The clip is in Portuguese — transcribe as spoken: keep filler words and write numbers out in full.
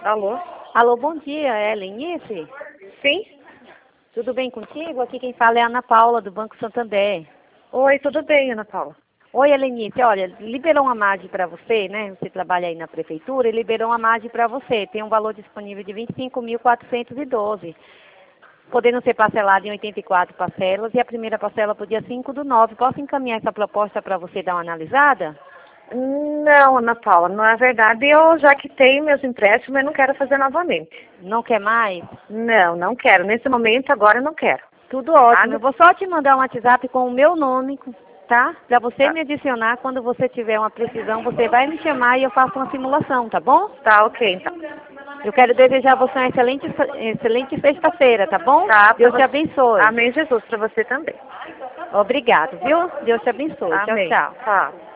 Alô? Alô, bom dia, é Lenice? Sim? Tudo bem contigo? Aqui quem fala é a Ana Paula, do Banco Santander. Oi, tudo bem, Ana Paula? Oi, Helenice, olha, liberou uma margem para você, né? Você trabalha aí na prefeitura e liberou uma margem para você. Tem um valor disponível de vinte e cinco mil quatrocentos e doze, podendo ser parcelado em oitenta e quatro parcelas, e a primeira parcela para o dia cinco do nove. Posso encaminhar essa proposta para você dar uma analisada? Não, Ana Paula, na verdade eu já quitei meus empréstimos, mas não quero fazer novamente. Não quer mais? Não, não quero. Nesse momento, agora eu não quero. Tudo ótimo. Tá? Eu vou só te mandar um WhatsApp com o meu nome, tá? Para você Tá, me adicionar. Quando você tiver uma precisão, você vai me chamar e eu faço uma simulação, tá bom? tá ok, então. Eu quero desejar a você uma excelente, excelente sexta-feira, tá bom? Tá, Deus te você... abençoe. Amém, Jesus, para você também. Obrigado, viu? Deus te abençoe. Tchau, Amém. tchau. Tá.